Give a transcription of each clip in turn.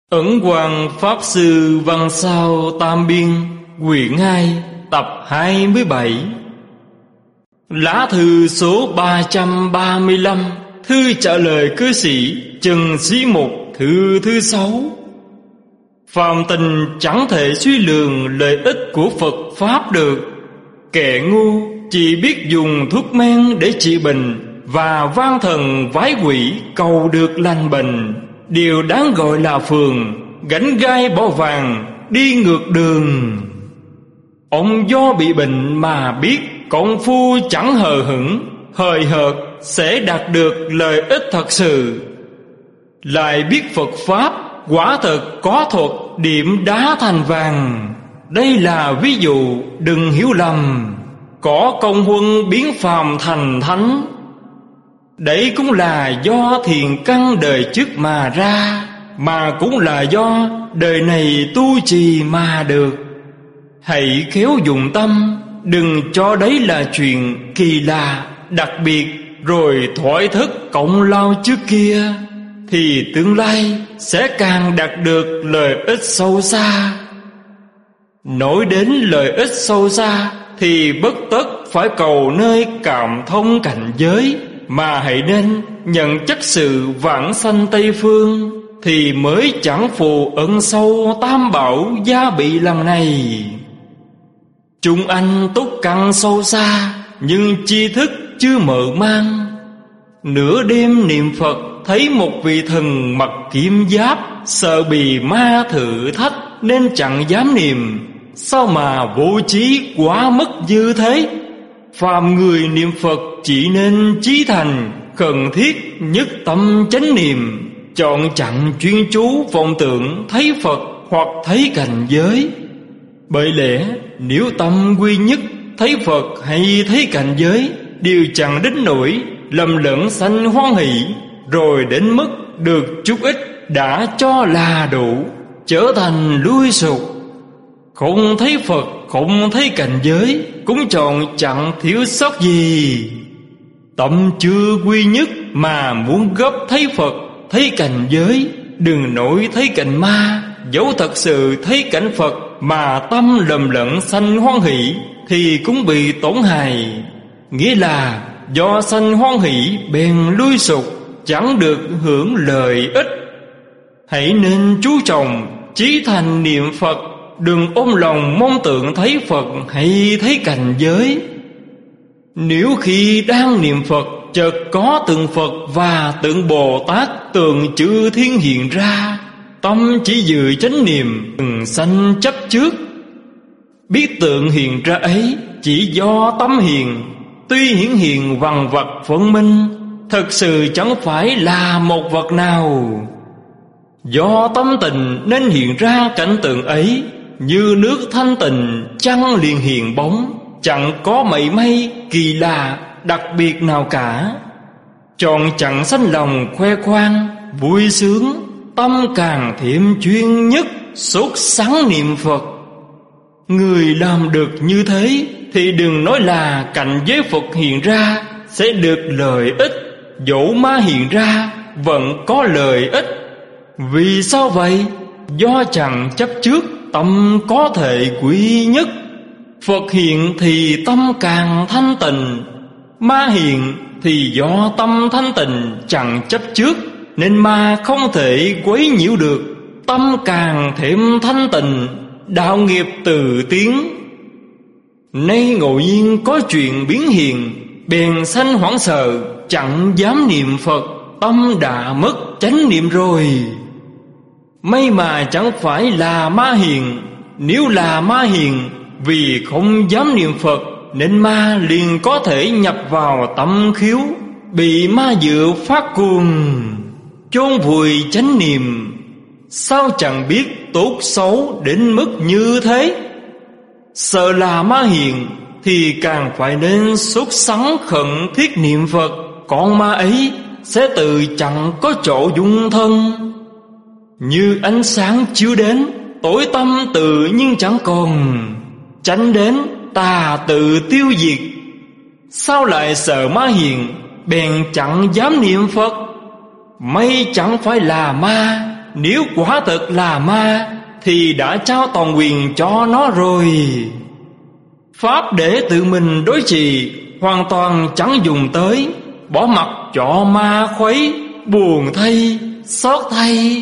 Ẩn Hoàng Pháp Sư Văn Sao Tam Biên, quyển 2, tập 27. Lá thư số 335, thư trả lời cư sĩ Trần Sĩ Mục, thư thứ 6. Phàm tình chẳng thể suy lường lợi ích của Phật Pháp được. Kẻ ngu chỉ biết dùng thuốc men để trị bệnh và van thần vái quỷ cầu được lành bệnh. Điều đáng gọi là phường, gánh gai bỏ vàng, đi ngược đường. Ông do bị bệnh mà biết công phu chẳng hờ hững, hời hợt sẽ đạt được lợi ích thật sự. Lại biết Phật Pháp quả thật có thuật điểm đá thành vàng. Đây là ví dụ, đừng hiểu lầm. Có công huân biến phàm thành thánh. Đấy cũng là do thiền căn đời trước mà ra, mà cũng là do đời này tu trì mà được. Hãy khéo dùng tâm, đừng cho đấy là chuyện kỳ lạ, đặc biệt, rồi thỏa thức cộng lao trước kia, thì tương lai sẽ càng đạt được lợi ích sâu xa. Nói đến lợi ích sâu xa thì bất tất phải cầu nơi cảm thông cảnh giới, mà hãy nên nhận chất sự vãng sanh Tây Phương, thì mới chẳng phù ân sâu tam bảo gia bị lần này. Chúng anh túc căn sâu xa, nhưng tri thức chưa mở mang. Nửa đêm niệm Phật thấy một vị thần mặc kim giáp, sợ bị ma thử thách nên chẳng dám niệm. Sao mà vô trí quá mức như thế? Phàm người niệm Phật chỉ nên chí thành, cần thiết nhất tâm chánh niệm, chọn chặn chuyên chú vọng tưởng thấy Phật hoặc thấy cảnh giới. Bởi lẽ nếu tâm quy nhất thấy Phật hay thấy cảnh giới đều chẳng đến nỗi lầm lẫn sanh hoan hỷ, rồi đến mức được chút ít đã cho là đủ, trở thành lui sụp. Không thấy Phật, không thấy cảnh giới, cũng chọn chẳng thiếu sót gì. Tâm chưa quy nhất mà muốn gấp thấy Phật, thấy cảnh giới, đừng nổi thấy cảnh ma. Dẫu thật sự thấy cảnh Phật mà tâm lầm lẫn sanh hoan hỷ, thì cũng bị tổn hại. Nghĩa là do sanh hoan hỷ bèn lui sụp, chẳng được hưởng lợi ích. Hãy nên chú trọng chí thành niệm Phật, đừng ôm lòng mong tượng thấy Phật hay thấy cảnh giới. Nếu khi đang niệm Phật chợt có tượng Phật và tượng Bồ Tát, tượng chư thiên hiện ra, tâm chỉ dự chánh niệm, đừng sanh chấp trước. Biết tượng hiện ra ấy chỉ do tâm hiện, tuy hiển hiện vằn vặt phân minh, thật sự chẳng phải là một vật nào. Do tâm tình nên hiện ra cảnh tượng ấy, như nước thanh tịnh trăng liền hiện bóng, chẳng có mảy may kỳ lạ đặc biệt nào cả. Chọn chẳng sanh lòng khoe khoang vui sướng, tâm càng thêm chuyên nhất sốt sắng niệm Phật. Người làm được như thế thì đừng nói là cảnh giới Phật hiện ra sẽ được lợi ích, dẫu ma hiện ra vẫn có lợi ích. Vì sao vậy? Do chẳng chấp trước tâm có thể quy nhất. Phật hiện thì tâm càng thanh tịnh, ma hiện thì do tâm thanh tịnh chẳng chấp trước, nên ma không thể quấy nhiễu được. Tâm càng thêm thanh tịnh, đạo nghiệp từ tiến. Nay ngẫu nhiên có chuyện biến hiện, bèn sanh hoảng sợ, chẳng dám niệm Phật, tâm đã mất chánh niệm rồi. May mà chẳng phải là ma hiện. Nếu là ma hiện, vì không dám niệm Phật nên ma liền có thể nhập vào tâm khiếu, bị ma dựa phát cuồng, chôn vùi chánh niệm. Sao chẳng biết tốt xấu đến mức như thế? Sợ là ma hiện thì càng phải nên sốt sắng khẩn thiết niệm Phật, còn ma ấy sẽ tự chẳng có chỗ dung thân. Như ánh sáng chiếu đến, tối tâm tự nhiên chẳng còn, tránh đến tà tự tiêu diệt. Sao lại sợ ma hiện, bèn chẳng dám niệm Phật? May chẳng phải là ma, nếu quả thật là ma thì đã trao toàn quyền cho nó rồi. Pháp để tự mình đối trị hoàn toàn chẳng dùng tới, bỏ mặc cho ma khuấy, buồn thay, xót thay.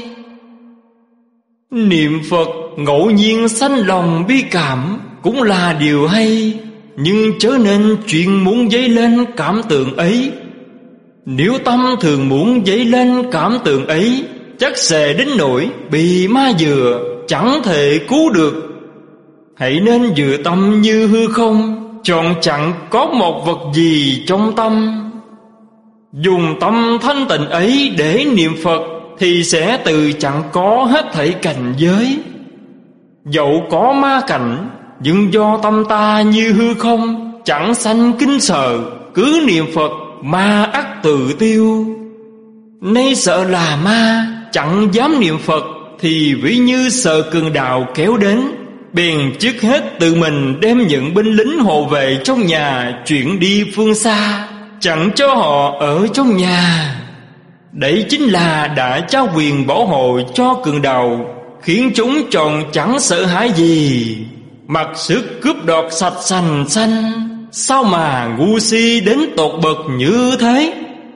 Niệm Phật ngẫu nhiên sanh lòng bi cảm cũng là điều hay, nhưng chớ nên chuyên muốn dấy lên cảm tưởng ấy. Nếu tâm thường muốn dấy lên cảm tưởng ấy, chắc sẽ đến nỗi bị ma dừa, chẳng thể cứu được. Hãy nên dự tâm như hư không, chọn chẳng có một vật gì trong tâm. Dùng tâm thanh tịnh ấy để niệm Phật thì sẽ từ chẳng có hết thảy cảnh giới. Dẫu có ma cảnh, nhưng do tâm ta như hư không, chẳng sanh kinh sợ, cứ niệm Phật ma ắt tự tiêu. Nay sợ là ma, chẳng dám niệm Phật, thì ví như sợ cường đạo kéo đến, bèn trước hết tự mình đem những binh lính hộ vệ trong nhà chuyển đi phương xa, chẳng cho họ ở trong nhà. Đấy chính là đã trao quyền bảo hộ cho cường đạo, khiến chúng tròn chẳng sợ hãi gì, mặc sức cướp đoạt sạch sành xanh. Sao mà ngu si đến tột bậc như thế?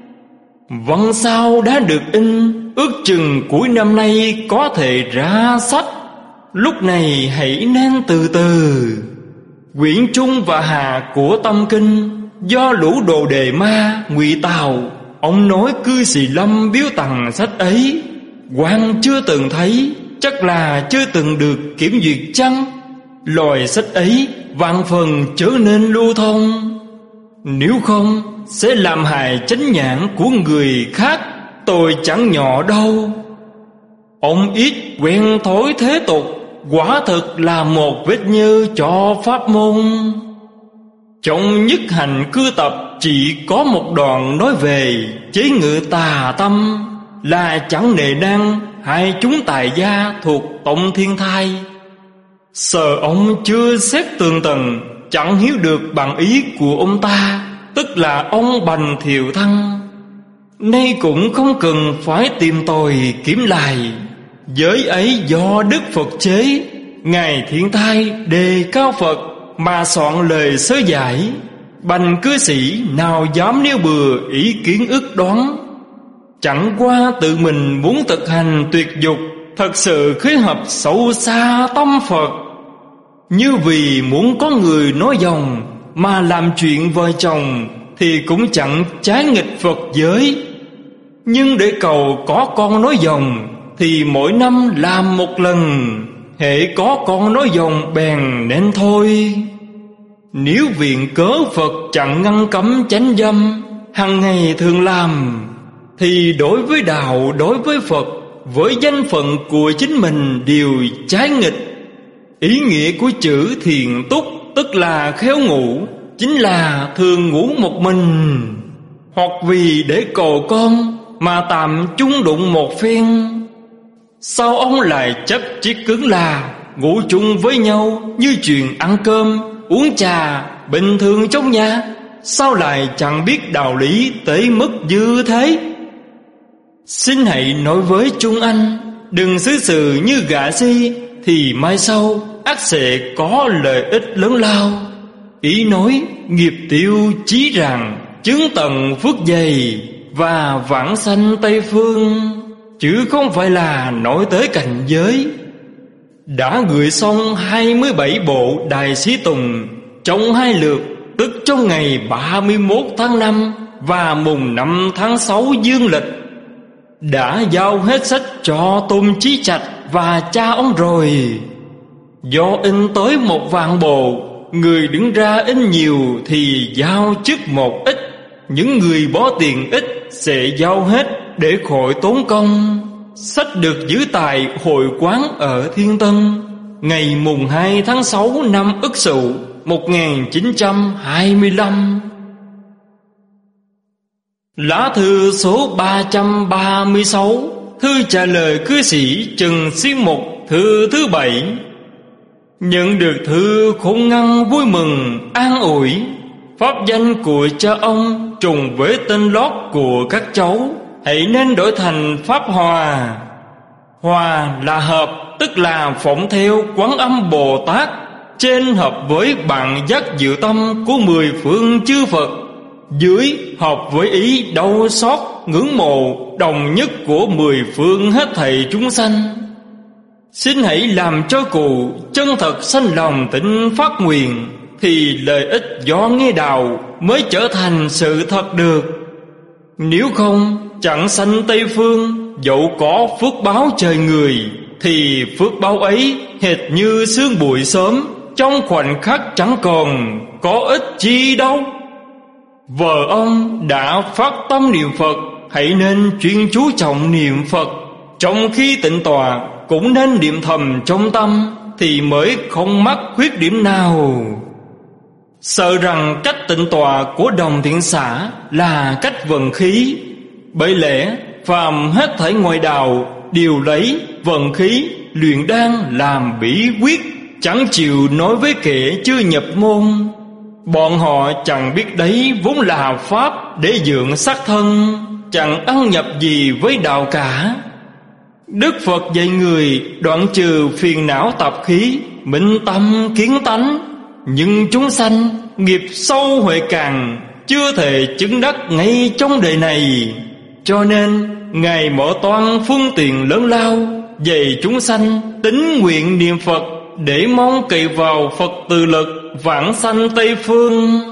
Văn sao đã được in, ước chừng cuối năm nay có thể ra sách. Lúc này hãy nên từ từ. Quyển Trung và Hạ của Tâm Kinh do lũ đồ đề ma ngụy tạo. Ông nói cư sĩ Lâm biếu tặng sách ấy, quan chưa từng thấy, chắc là chưa từng được kiểm duyệt chăng? Loài sách ấy vạn phần trở nên lưu thông, nếu không sẽ làm hại chánh nhãn của người khác. Tôi chẳng nhỏ đâu. Ông ít quen thói thế tục, quả thực là một vết nhơ cho pháp môn. Trong Nhất Hành Cư Tập chỉ có một đoạn nói về chế ngự tà tâm, là chẳng nề nang hai chúng tài gia thuộc Tông Thiên Thai. Sợ ông chưa xét tường tầng, chẳng hiểu được bằng ý của ông ta, tức là ông Bành Thiệu Thăng. Nay cũng không cần phải tìm tòi kiểm lại, giới ấy do Đức Phật chế. Ngài Thiên Thai đề cao Phật mà soạn lời sớ giải, bành cư sĩ nào dám nêu bừa ý kiến ức đoán. Chẳng qua tự mình muốn thực hành tuyệt dục, thật sự khế hợp sâu xa tâm Phật. Như vì muốn có người nói dòng mà làm chuyện vợ chồng thì cũng chẳng trái nghịch Phật giới. Nhưng để cầu có con nói dòng thì mỗi năm làm một lần, hễ có con nói dòng bèn nên thôi. Nếu viện cớ Phật chẳng ngăn cấm chánh dâm, hằng ngày thường làm, thì đối với đạo, đối với Phật, với danh phận của chính mình đều trái nghịch. Ý nghĩa của chữ thiện túc tức là khéo ngủ, chính là thường ngủ một mình, hoặc vì để cầu con mà tạm chung đụng một phen. Sao ông lại chấp chí cứng là ngủ chung với nhau như chuyện ăn cơm, uống trà bình thường trong nhà? Sao lại chẳng biết đạo lý tới mức như thế? Xin hãy nói với chúng anh, đừng xứ sự như gã si, thì mai sau ắt sẽ có lợi ích lớn lao. Ý nói nghiệp tiêu chí rằng chứng tận phước dày và vãng sanh Tây Phương, chứ không phải là nói tới cảnh giới. Đã gửi xong 27 bộ Đại Sĩ Tùng trong 2 lượt, tức trong ngày 31 tháng 5 và mùng 5 tháng 6 dương lịch. Đã giao hết sách cho Tôn Chí Trạch và cha ông rồi. Do in tới 1.000 bộ, người đứng ra in nhiều thì giao trước một ít, những người bỏ tiền ít sẽ giao hết để khỏi tốn công. Sách được giữ tại hội quán ở Thiên Tân, ngày mùng 2 tháng 6 năm Ất Sửu 1925. Lá thư số 336, thư trả lời cư sĩ Trần Xuyên Mục, thư thứ 7. Nhận được thư khôn ngăn vui mừng an ủi. Pháp danh của cha ông trùng với tên lót của các cháu, hãy nên đổi thành Pháp Hòa. Hòa là hợp, tức là phụng theo Quán Âm Bồ Tát. Trên hợp với bạn giác diệu tâm của 10 phương chư Phật. Dưới hợp với ý đau xót ngưỡng mộ đồng nhất của 10 phương hết thảy chúng sanh. Xin hãy làm cho cụ chân thật sanh lòng tịnh phát nguyện, thì lợi ích do nghe đạo mới trở thành sự thật được. Nếu không, chẳng sanh Tây Phương, dẫu có phước báo trời người, thì phước báo ấy hệt như sương bụi sớm, trong khoảnh khắc chẳng còn có ích chi đâu. Vợ ông đã phát tâm niệm Phật, hãy nên chuyên chú trọng niệm Phật. Trong khi tịnh tọa cũng nên niệm thầm trong tâm, thì mới không mắc khuyết điểm nào. Sợ rằng cách tịnh tọa của Đồng Thiện Xã là cách vận khí. Bởi lẽ phàm hết thảy ngoại đạo đều lấy vận khí luyện đan làm bí quyết, chẳng chịu nói với kẻ chưa nhập môn. Bọn họ chẳng biết đấy vốn là pháp để dưỡng xác thân, chẳng ăn nhập gì với đạo cả. Đức Phật dạy người đoạn trừ phiền não tập khí, minh tâm kiến tánh. Nhưng chúng sanh nghiệp sâu huệ càng, chưa thể chứng đắc ngay trong đời này. Cho nên Ngài mở toan phương tiện lớn lao, dạy chúng sanh tín nguyện niệm Phật, để mong cậy vào Phật từ lực vãng sanh Tây Phương.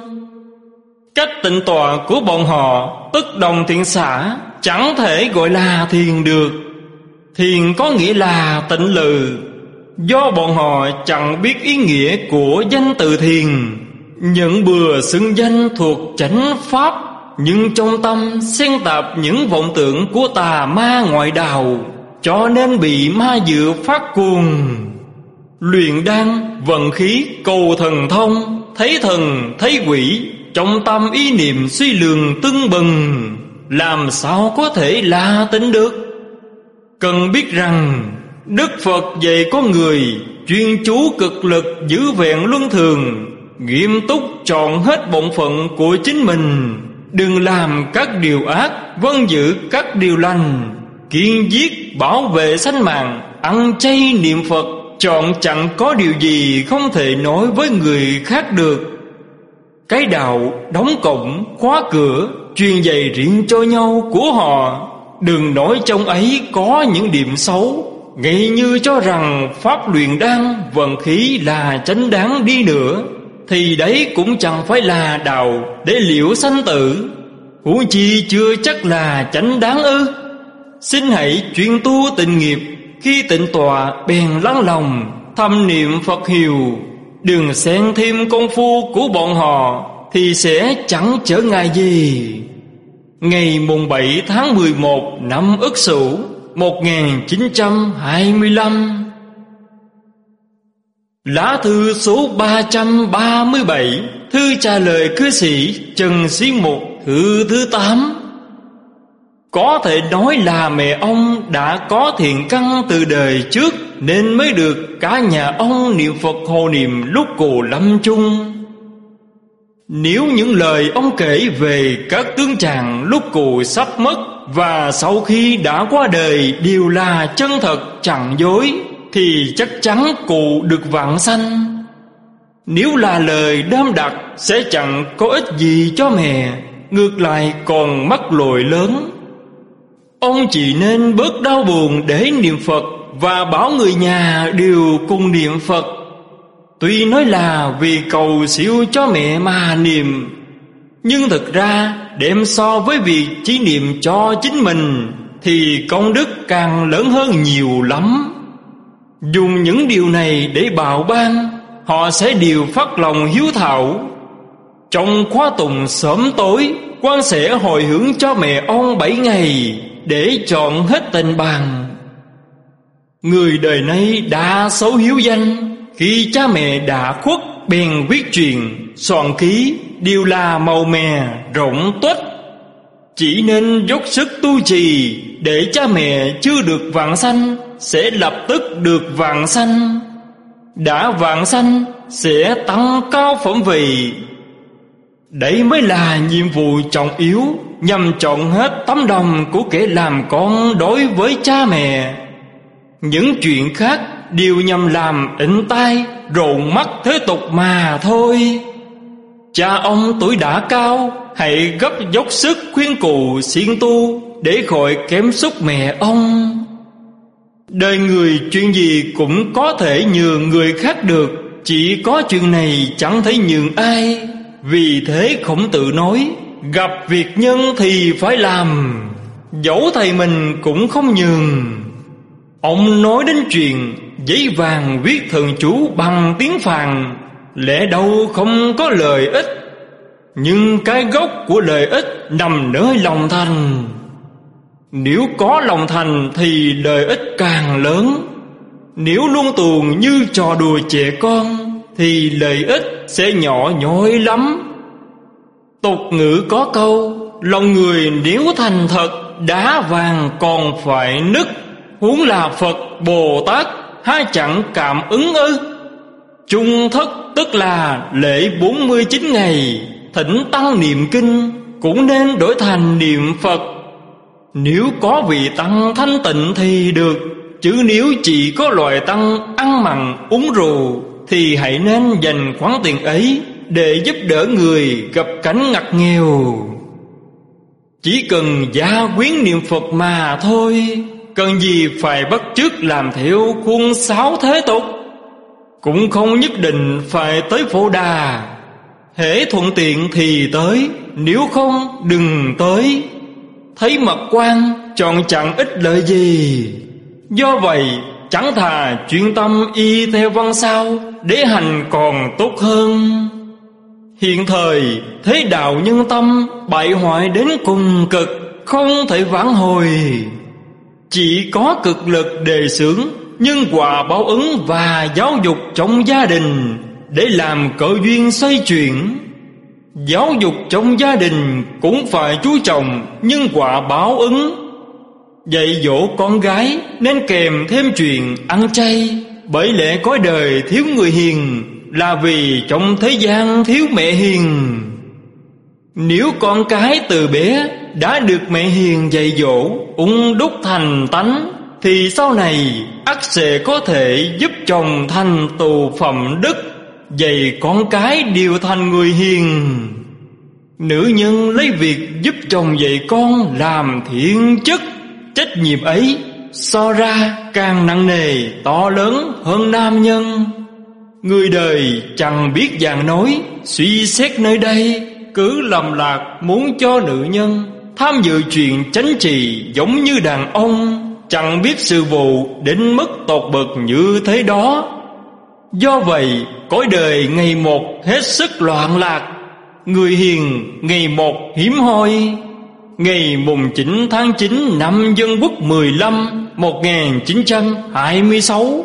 Cách tịnh tọa của bọn họ, tức Đồng Thiện Xã, chẳng thể gọi là thiền được. Thiền có nghĩa là tịnh lự. Do bọn họ chẳng biết ý nghĩa của danh từ thiền, nhận bừa xưng danh thuộc chánh pháp, nhưng trong tâm xen tạp những vọng tưởng của tà ma ngoại đạo, cho nên bị ma dựa phát cuồng. Luyện đan vận khí cầu thần thông, thấy thần thấy quỷ, trong tâm ý niệm suy lường tưng bừng, làm sao có thể là tịnh được. Cần biết rằng Đức Phật dạy con người chuyên chú cực lực giữ vẹn luân thường, nghiêm túc chọn hết bổn phận của chính mình, đừng làm các điều ác, vâng giữ các điều lành, kiên giết bảo vệ sanh mạng, ăn chay niệm Phật, chọn chẳng có điều gì không thể nói với người khác được. Cái đạo đóng cổng khóa cửa, truyền dạy riêng cho nhau của họ, đừng nói trong ấy có những điểm xấu, ngay như cho rằng pháp luyện đan vận khí là chánh đáng đi nữa, thì đấy cũng chẳng phải là đạo để liễu sanh tử, huống chi chưa chắc là chánh đáng ư. Xin hãy chuyên tu tịnh nghiệp, khi tịnh tọa bèn lắng lòng thâm niệm Phật hiệu, đừng xen thêm công phu của bọn họ, thì sẽ chẳng trở ngại gì. Ngày mùng 7 tháng 11 năm Ất Sửu 1925. Lá thư số 337, thư trả lời cư sĩ Trần Sĩ Mục, thư thứ 8. Có thể nói là mẹ ông đã có thiện căn từ đời trước, nên mới được cả nhà ông niệm Phật hộ niệm lúc cụ lâm chung. Nếu những lời ông kể về các tướng chàng lúc cụ sắp mất và sau khi đã qua đời đều là chân thật chẳng dối, thì chắc chắn cụ được vãng sanh. Nếu là lời đam đặc sẽ chẳng có ích gì cho mẹ, ngược lại còn mắc lỗi lớn. Ông chỉ nên bớt đau buồn để niệm Phật, và bảo người nhà đều cùng niệm Phật. Tuy nói là vì cầu siêu cho mẹ mà niệm, nhưng thực ra đem so với việc chỉ niệm cho chính mình thì công đức càng lớn hơn nhiều lắm. Dùng những điều này để bào ban, họ sẽ đều phát lòng hiếu thảo. Trong khóa tùng sớm tối, quan sẽ hồi hướng cho mẹ ông 7 ngày để chọn hết tình bằng. Người đời nay đã xấu hiếu danh, khi cha mẹ đã khuất bèn viết truyền, soạn ký đều là màu mè rộng tuếch. Chỉ nên dốc sức tu trì, để cha mẹ chưa được vãng sanh sẽ lập tức được vãng sanh, đã vãng sanh sẽ tăng cao phẩm vị. Đấy mới là nhiệm vụ trọng yếu, nhằm chọn hết tấm lòng của kẻ làm con đối với cha mẹ. Những chuyện khác đều nhằm làm ịnh tai rộn mắt thế tục mà thôi. Cha ông tuổi đã cao, hãy gấp dốc sức khuyên cụ siêng tu, để khỏi kém sút mẹ ông. Đời người chuyện gì cũng có thể nhường người khác được, chỉ có chuyện này chẳng thấy nhường ai. Vì thế Khổng Tử nói, gặp việc nhân thì phải làm, dẫu thầy mình cũng không nhường. Ông nói đến chuyện giấy vàng viết thần chú bằng tiếng Phàn, lẽ đâu không có lợi ích, nhưng cái gốc của lợi ích nằm nơi lòng thành. Nếu có lòng thành thì lợi ích càng lớn. Nếu luôn tuồng như trò đùa trẻ con thì lợi ích sẽ nhỏ nhoi lắm. Tục ngữ có câu, lòng người nếu thành thật, đá vàng còn phải nứt, huống là Phật Bồ Tát há chẳng cảm ứng ư? Chung thất tức là lễ 49 ngày, thỉnh tăng niệm kinh cũng nên đổi thành niệm Phật. Nếu có vị tăng thanh tịnh thì được, chứ nếu chỉ có loại tăng ăn mặn uống rượu thì hãy nên dành khoản tiền ấy để giúp đỡ người gặp cảnh ngặt nghèo. Chỉ cần gia quyến niệm Phật mà thôi, cần gì phải bắt chước làm theo khuôn sáo thế tục. Cũng không nhất định phải tới Phổ Đà, hễ thuận tiện thì tới, nếu không đừng tới. Thấy mặt quan chọn chẳng ích lợi gì. Do vậy chẳng thà chuyên tâm y theo văn sao, để hành còn tốt hơn. Hiện thời thế đạo nhân tâm bại hoại đến cùng cực, không thể vãn hồi. Chỉ có cực lực đề xướng nhân quả báo ứng và giáo dục trong gia đình, để làm cơ duyên xoay chuyển. Giáo dục trong gia đình cũng phải chú trọng nhân quả báo ứng. Dạy dỗ con gái nên kèm thêm chuyện ăn chay, bởi lẽ cõi đời thiếu người hiền là vì trong thế gian thiếu mẹ hiền. Nếu con cái từ bé đã được mẹ hiền dạy dỗ, ung đúc thành tánh, thì sau này ắt sẽ có thể giúp chồng thành tựu phẩm đức, dạy con cái đều thành người hiền. Nữ nhân lấy việc giúp chồng dạy con làm thiện chức, trách nhiệm ấy so ra càng nặng nề to lớn hơn nam nhân. Người đời chẳng biết dạng nói, suy xét nơi đây cứ lầm lạc muốn cho nữ nhân tham dự chuyện chánh trị giống như đàn ông, chẳng biết sự vụ đến mức tột bậc như thế đó. Do vậy cõi đời ngày một hết sức loạn lạc, người hiền ngày một hiếm hoi. Ngày mùng 9 tháng 9 năm Dân Quốc 15 1926.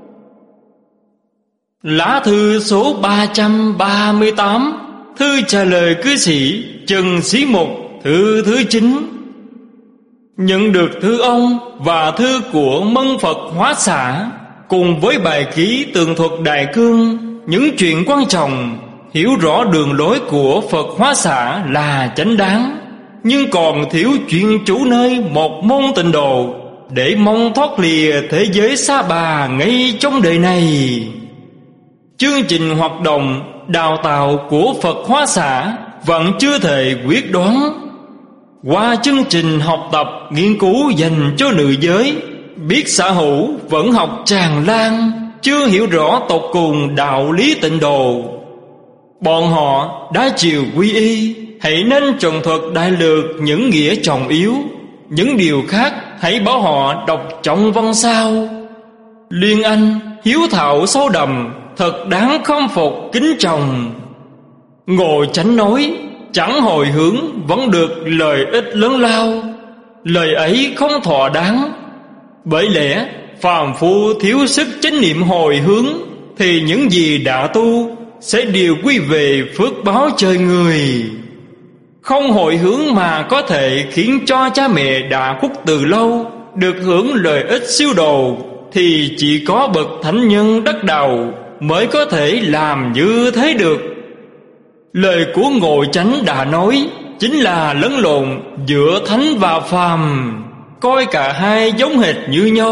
Lá thư số 338, thư trả lời cư sĩ Trần Sĩ Mục, thư thứ 9. Nhận được thư ông và thư của Mân Phật Hóa Xã, cùng với bài ký tường thuật Đại Cương những chuyện quan trọng, hiểu rõ đường lối của Phật Hóa Xã là chánh đáng, nhưng còn thiếu chuyên chủ nơi một môn tịnh độ, để mong thoát lìa thế giới sa bà ngay trong đời này. Chương trình hoạt động đào tạo của Phật Hóa Xã vẫn chưa thể quyết đoán. Qua chương trình học tập nghiên cứu dành cho nữ giới, biết xã hữu vẫn học tràn lan, chưa hiểu rõ tột cùng đạo lý tịnh độ. Bọn họ đã chịu quy y, hãy nên trần thuật đại lược những nghĩa trọng yếu. Những điều khác hãy bảo họ đọc trong văn sao. Liên Anh hiếu thảo sâu đậm, thật đáng khâm phục kính trọng. Ngộ Chánh nói, chẳng hồi hướng vẫn được lợi ích lớn lao. Lời ấy không thỏa đáng. Bởi lẽ phàm phu thiếu sức chánh niệm hồi hướng, thì những gì đã tu sẽ đều quy về phước báo trời người. Không hồi hướng mà có thể khiến cho cha mẹ đã khuất từ lâu được hưởng lợi ích siêu độ, thì chỉ có bậc thánh nhân đắc đạo mới có thể làm như thế được. Lời của Ngộ Chánh đã nói chính là lẫn lộn giữa thánh và phàm, coi cả hai giống hệt như nhau,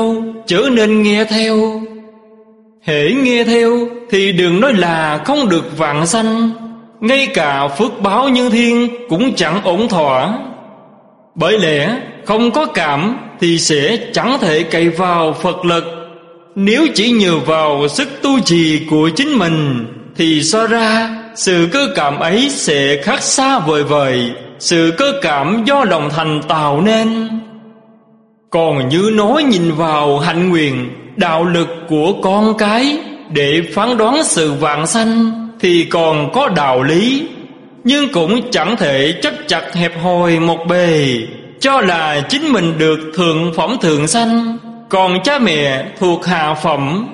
chớ nên nghe theo. Hễ nghe theo thì đừng nói là không được vãng sanh, ngay cả phước báo nhân thiên cũng chẳng ổn thỏa. Bởi lẽ không có cảm thì sẽ chẳng thể cậy vào Phật lực. Nếu chỉ nhờ vào sức tu trì của chính mình thì so ra sự cơ cảm ấy sẽ khác xa vời vời sự cơ cảm do lòng thành tạo nên. Còn như nói nhìn vào hạnh nguyện, đạo lực của con cái để phán đoán sự vãng sanh thì còn có đạo lý, nhưng cũng chẳng thể chấp chặt hẹp hòi một bề, cho là chính mình được thượng phẩm thượng sanh, còn cha mẹ thuộc hạ phẩm.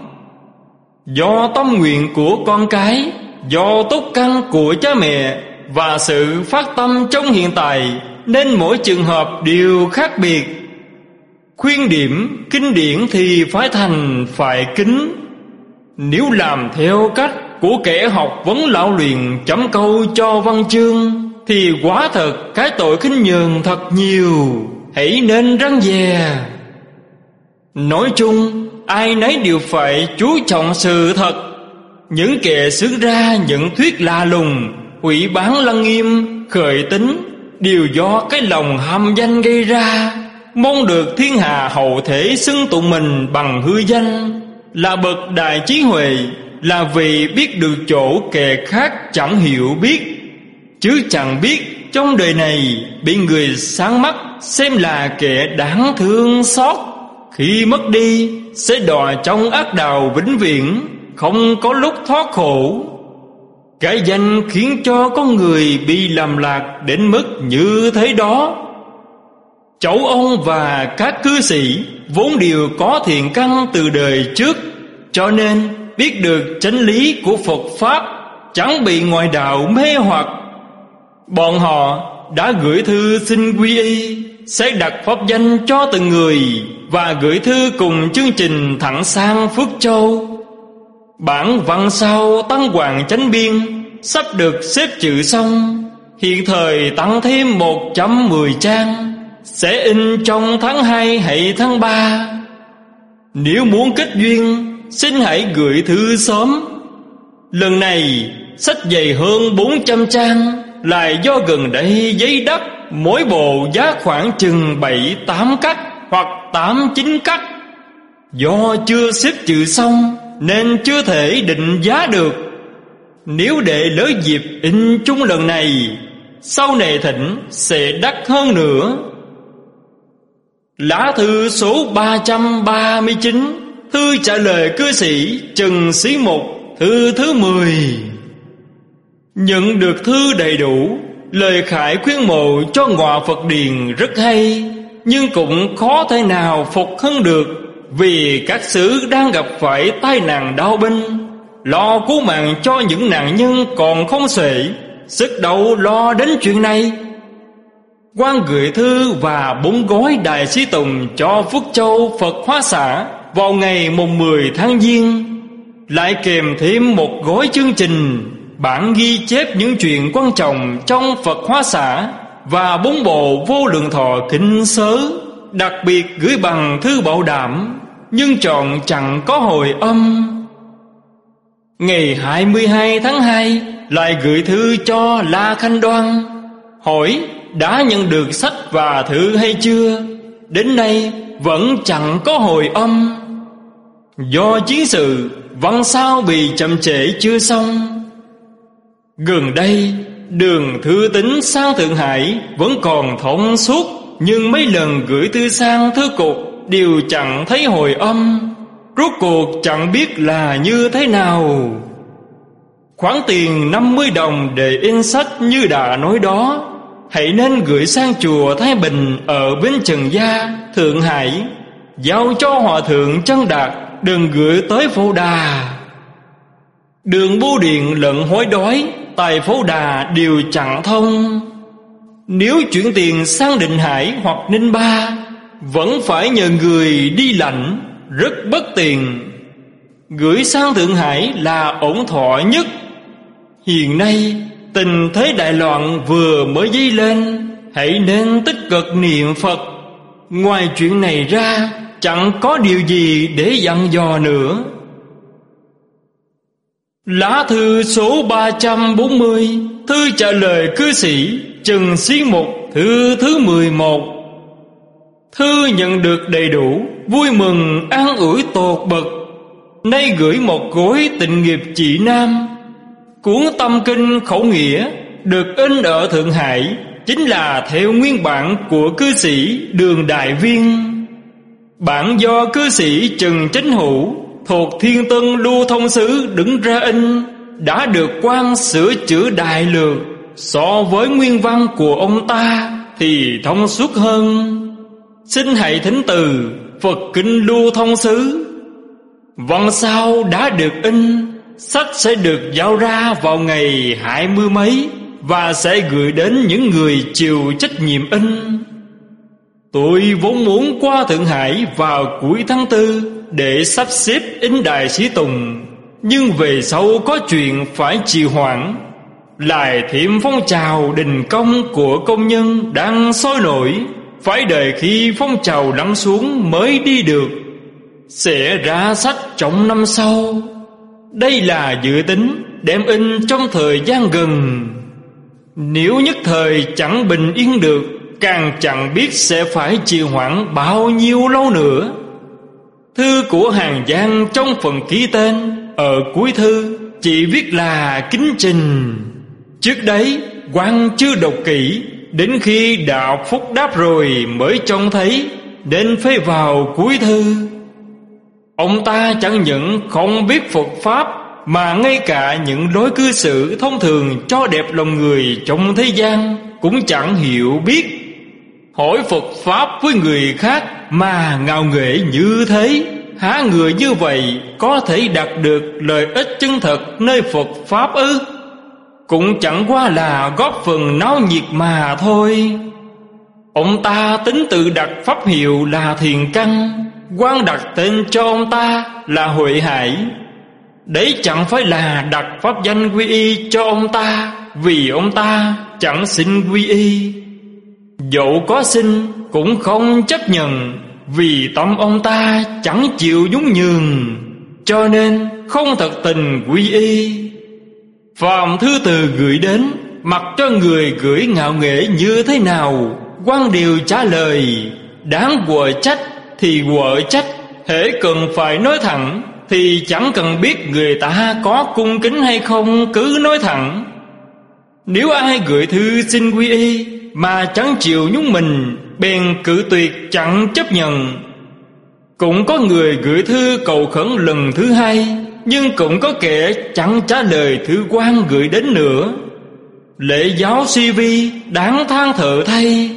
Do tâm nguyện của con cái, do túc căn của cha mẹ và sự phát tâm trong hiện tại, nên mỗi trường hợp đều khác biệt. Khuyên điểm kinh điển thì phải thành phải kính. Nếu làm theo cách của kẻ học vấn lão luyện chấm câu cho văn chương thì quả thật cái tội khinh nhờn thật nhiều, hãy nên răn dè. Nói chung ai nấy đều phải chú trọng sự thật. Những kẻ xướng ra những thuyết lạ lùng, hủy bán lăng nghiêm, khởi tính đều do cái lòng ham danh gây ra, mong được thiên hạ hậu thể xưng tụng mình bằng hư danh là bậc đại trí huệ, là vì biết được chỗ kẻ khác chẳng hiểu biết, chứ chẳng biết trong đời này bị người sáng mắt xem là kẻ đáng thương xót, khi mất đi sẽ đọa trong ác đạo vĩnh viễn, không có lúc thoát khổ. Cái danh khiến cho con người bị lầm lạc đến mức như thế đó. Cháu ông và các cư sĩ vốn đều có thiện căn từ đời trước, cho nên biết được chánh lý của Phật Pháp, chẳng bị ngoại đạo mê hoặc. Bọn họ đã gửi thư xin quy y, sẽ đặt pháp danh cho từng người và gửi thư cùng chương trình thẳng sang Phước Châu. Bản văn sau Tăng Hoàng Chánh Biên sắp được xếp chữ xong, hiện thời tăng thêm 110 trang, sẽ in trong tháng 2 hay tháng 3. Nếu muốn kết duyên, xin hãy gửi thư sớm. Lần này sách dày hơn 400 trang, lại do gần đây giấy đắt, mỗi bộ giá khoảng chừng 7-8 cắt hoặc 8-9 cắt. Do chưa xếp chữ xong nên chưa thể định giá được. Nếu để lỡ dịp in chung lần này, sau này thỉnh sẽ đắt hơn nữa. Lá thư số 339, thư trả lời cư sĩ Trần Sĩ Mục, thư thứ 10. Nhận được thư đầy đủ, lời khải khuyên mộ cho ngọa Phật Điền rất hay, nhưng cũng khó thể nào phục hưng được, vì các xứ đang gặp phải tai nạn đau binh, lo cứu mạng cho những nạn nhân còn không xuể, sức đâu lo đến chuyện này. Quan gửi thư và 4 gói đại sĩ tùng cho Phước Châu Phật Hóa Xã vào ngày mùng 10 tháng Giêng, lại kèm thêm 1 gói chương trình, bản ghi chép những chuyện quan trọng trong Phật Hóa Xã và 4 bộ Vô Lượng Thọ Kinh Sớ, đặc biệt gửi bằng thư bảo đảm, nhưng chọn chẳng có hồi âm. Ngày 22 tháng 2 lại gửi thư cho La Khanh Đoan, hỏi đã nhận được sách và thư hay chưa. Đến nay vẫn chẳng có hồi âm. Do chiến sự, văn sao bị chậm trễ chưa xong. Gần đây đường thư tín sang Thượng Hải vẫn còn thông suốt, nhưng mấy lần gửi thư sang thư cục đều chẳng thấy hồi âm. Rốt cuộc chẳng biết là như thế nào. Khoản tiền 50 đồng để in sách như đã nói đó, hãy nên gửi sang chùa Thái Bình ở Bến Trần Gia, Thượng Hải, giao cho Hòa Thượng Chân Đạt, đừng gửi tới Phổ Đà. Đường Bưu Điện lẫn hối đoái tại Phổ Đà đều chẳng thông. Nếu chuyển tiền sang Định Hải hoặc Ninh Ba, vẫn phải nhờ người đi lãnh, rất bất tiện. Gửi sang Thượng Hải là ổn thỏa nhất. Hiện nay tình thế đại loạn vừa mới dấy lên, hãy nên tích cực niệm Phật. Ngoài chuyện này ra, chẳng có điều gì để dặn dò nữa. Lá thư số 340, thư trả lời cư sĩ Trần Xí Mục, thư thứ 11. Thư nhận được đầy đủ, vui mừng an ủi tột bậc. Nay gửi một gối Tịnh Nghiệp Chỉ Nam. Cuốn Tâm Kinh Khẩu Nghĩa được in ở Thượng Hải, chính là theo nguyên bản của cư sĩ Đường Đại Viên. Bản do cư sĩ Trần Chánh Hữu thuộc Thiên Tân Lưu Thông Sứ đứng ra in, đã được quan sửa chữa đại lược. So với nguyên văn của ông ta thì thông suốt hơn. Xin hãy thính từ Phật Kinh Lưu Thông Sứ. Văn sau đã được in, sách sẽ được giao ra vào ngày 20 mấy và sẽ gửi đến những người chịu trách nhiệm in. Tôi vốn muốn qua Thượng Hải vào cuối tháng 4 để sắp xếp in Đại Sĩ Tùng, nhưng về sau có chuyện phải trì hoãn. Lại thêm phong trào đình công của công nhân đang sôi nổi, phải đợi khi phong trào lắng xuống mới đi được. Sẽ ra sách trong năm sau. Đây là dự tính đem in trong thời gian gần. Nếu nhất thời chẳng bình yên được, càng chẳng biết sẽ phải trì hoãn bao nhiêu lâu nữa. Thư của Hàn Giang trong phần ký tên ở cuối thư chỉ viết là kính trình. Trước đấy quan chưa đọc kỹ, đến khi đạo phúc đáp rồi mới trông thấy, nên phê vào cuối thư. Ông ta chẳng những không biết Phật Pháp, mà ngay cả những lối cư xử thông thường cho đẹp lòng người trong thế gian cũng chẳng hiểu biết. Hỏi Phật Pháp với người khác mà ngạo nghễ như thế, há người như vậy có thể đạt được lợi ích chân thật nơi Phật Pháp ư? Cũng chẳng qua là góp phần náo nhiệt mà thôi. Ông ta tính tự đặt pháp hiệu là Thiền Căn, quan đặt tên cho ông ta là Huệ Hải. Đấy chẳng phải là đặt pháp danh quy y cho ông ta, vì ông ta chẳng xin quy y. Dẫu có xin cũng không chấp nhận, vì tâm ông ta chẳng chịu nhún nhường, cho nên không thật tình quy y. Phàm thư từ gửi đến, mặc cho người gửi ngạo nghễ như thế nào, quan đều trả lời. Đáng quở trách thì quở trách, hễ cần phải nói thẳng thì chẳng cần biết người ta có cung kính hay không, cứ nói thẳng. Nếu ai gửi thư xin quy y mà chẳng chịu nhún mình, bèn cự tuyệt chẳng chấp nhận. Cũng có người gửi thư cầu khẩn lần thứ hai, nhưng cũng có kẻ chẳng trả lời thư quan gửi đến nữa. Lễ giáo suy vi, đáng than thở thay.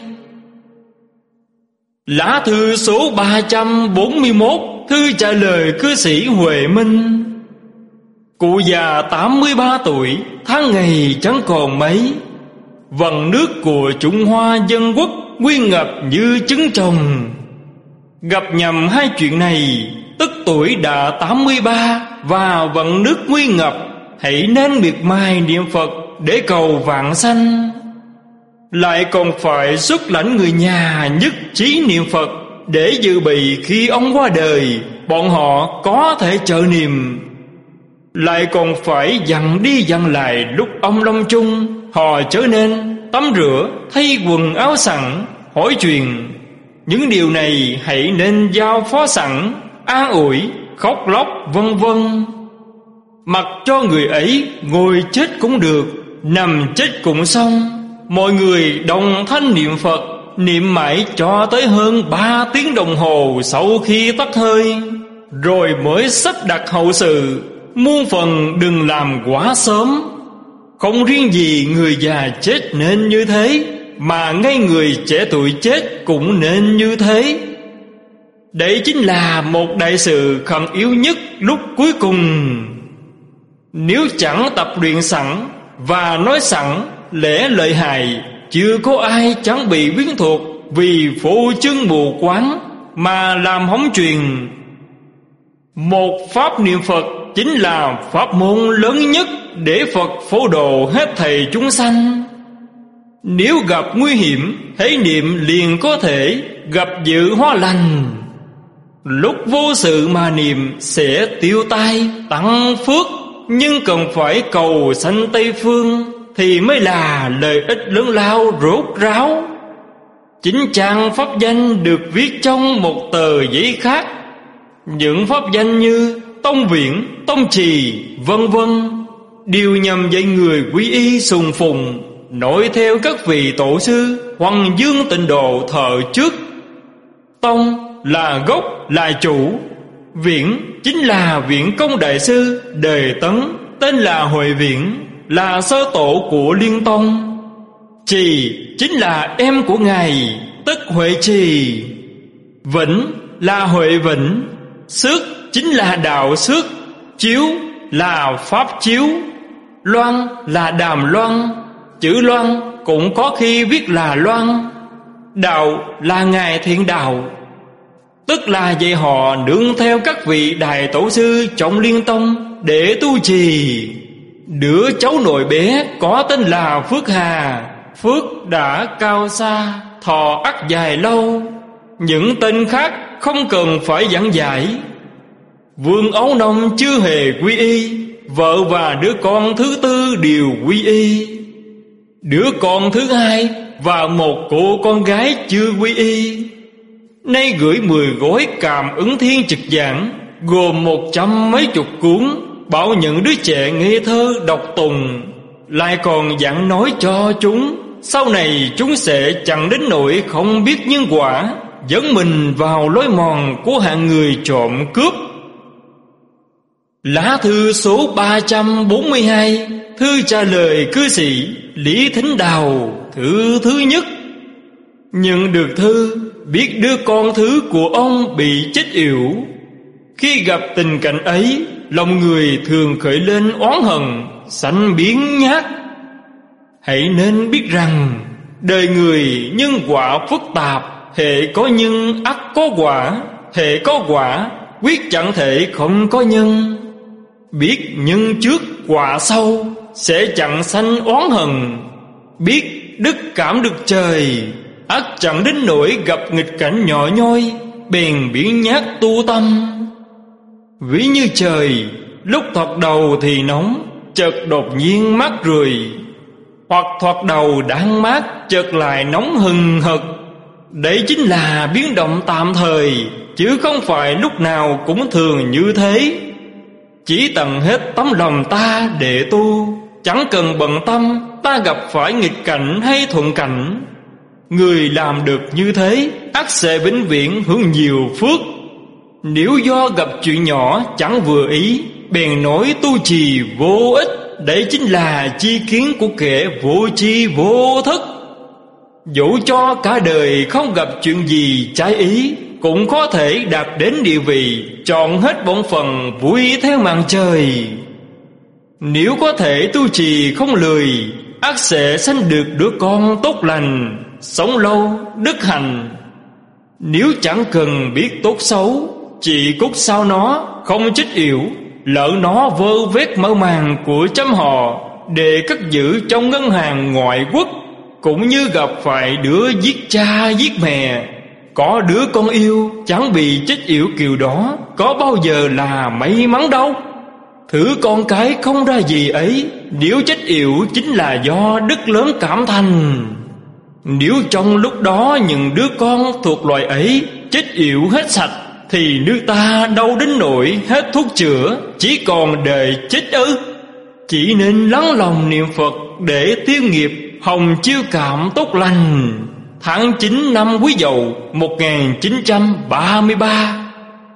Lá thư số 341, thư trả lời cư sĩ Huệ Minh. Cụ già 83 tuổi, tháng ngày chẳng còn mấy. Vần nước của Trung Hoa Dân Quốc nguyên ngập như trứng trồng. Gặp nhầm hai chuyện này, tức tuổi đã 83 và vận nước nguyên ngập, hãy nên miệt mài niệm Phật để cầu vãng sanh. Lại còn phải xuất lãnh người nhà nhất trí niệm Phật, để dự bị khi ông qua đời, bọn họ có thể trợ niệm. Lại còn phải dặn đi dặn lại lúc ông lâm chung, họ trở nên tắm rửa, thay quần áo sẵn, hỏi chuyện. Những điều này hãy nên giao phó sẵn, an ủi, khóc lóc vân vân. Mặc cho người ấy ngồi chết cũng được, nằm chết cũng xong. Mọi người đồng thanh niệm Phật, niệm mãi cho tới hơn 3 tiếng đồng hồ sau khi tắt hơi, rồi mới sắp đặt hậu sự. Muôn phần đừng làm quá sớm. Không riêng gì người già chết nên như thế, mà ngay người trẻ tuổi chết cũng nên như thế. Đây chính là một đại sự khẩn yếu nhất lúc cuối cùng. Nếu chẳng tập luyện sẵn và nói sẵn lẽ lợi hại, chưa có ai chẳng bị quyến thuộc vì phô trương mù quáng mà làm hỏng truyền. Một pháp niệm Phật chính là pháp môn lớn nhất để Phật phổ độ hết thảy chúng sanh. Nếu gặp nguy hiểm, hãy niệm liền có thể gặp dự hóa lành. Lúc vô sự mà niệm sẽ tiêu tai tăng phước, nhưng cần phải cầu sanh Tây Phương thì mới là lợi ích lớn lao rốt ráo. Chính trang pháp danh được viết trong một tờ giấy khác. Những pháp danh như tông viễn, tông trì, vân vân đều nhằm dạy người quy y sùng phùng, nổi theo các vị tổ sư Hoàng Dương Tịnh Độ thời trước. Tông là gốc, là chủ. Viễn chính là Viễn Công Đại Sư đời Tấn, tên là Huệ Viễn, là sơ tổ của Liên Tông. Trì chính là em của Ngài, tức Huệ Trì. Vĩnh là Huệ Vĩnh. Xước chính là Đạo Xước. Chiếu là Pháp Chiếu. Loan là Đàm Loan. Chữ Loan cũng có khi viết là Loan. Đạo là Ngài Thiện Đạo, tức là dạy họ nương theo các vị đại tổ sư trong Liên Tông để tu trì. Đứa cháu nội bé có tên là Phước Hà. Phước đã cao xa, thọ ắt dài lâu. Những tên khác không cần phải giảng giải. Vương Ấu Nông chưa hề quy y, vợ và đứa con thứ tư đều quy y. Đứa con thứ hai và một cô con gái chưa quy y. Nay gửi 10 gói Cảm Ứng Thiên Trực Giảng, gồm 100 mấy chục cuốn, bảo những đứa trẻ ngây thơ đọc tùng. Lại còn dặn nói cho chúng, sau này chúng sẽ chẳng đến nỗi không biết nhân quả, dẫn mình vào lối mòn của hạng người trộm cướp. Lá thư số 342, thư trả lời cư sĩ Lý Thính Đào, thứ nhất. Nhận được thư, biết đứa con thứ của ông bị chết yểu. Khi gặp tình cảnh ấy, lòng người thường khởi lên oán hận, sanh biến nhát. Hãy nên biết rằng đời người nhân quả phức tạp, hệ có nhân ắt có quả, hệ có quả quyết chẳng thể không có nhân. Biết nhân trước quả sau, sẽ chẳng sanh oán hận. Biết đức cảm được trời, ắt chẳng đến nỗi gặp nghịch cảnh nhỏ nhoi, bèn biến nhát tu tâm. Ví như trời, lúc thoạt đầu thì nóng, chợt đột nhiên mát rượi, hoặc thoạt đầu đang mát, chợt lại nóng hừng hực. Đấy chính là biến động tạm thời, chứ không phải lúc nào cũng thường như thế. Chỉ tận hết tấm lòng ta để tu, chẳng cần bận tâm ta gặp phải nghịch cảnh hay thuận cảnh. Người làm được như thế, ắt sẽ vĩnh viễn hưởng nhiều phước. Nếu do gặp chuyện nhỏ chẳng vừa ý, bèn nói tu trì vô ích, đấy chính là chi kiến của kẻ vô tri vô thức. Dẫu cho cả đời không gặp chuyện gì trái ý, cũng có thể đạt đến địa vị chọn hết bổn phận vui theo màn trời. Nếu có thể tu trì không lười, ắt sẽ sanh được đứa con tốt lành, sống lâu đức hạnh. Nếu chẳng cần biết tốt xấu, chỉ cút sao nó không chết yểu, lỡ nó vơ vét mở màn của chấm họ để cất giữ trong ngân hàng ngoại quốc, cũng như gặp phải đứa giết cha giết mẹ. Có đứa con yêu chẳng bị chết yểu kiểu đó, có bao giờ là may mắn đâu. Thử con cái không ra gì ấy, nếu chết yểu chính là do đức lớn cảm thành. Nếu trong lúc đó những đứa con thuộc loài ấy chết yểu hết sạch, thì nước ta đâu đến nỗi hết thuốc chữa, chỉ còn đời chết ư. Chỉ nên lắng lòng niệm Phật để tiêu nghiệp, hồng chiêu cảm tốt lành. Tháng 9 năm Quý Dậu 1933.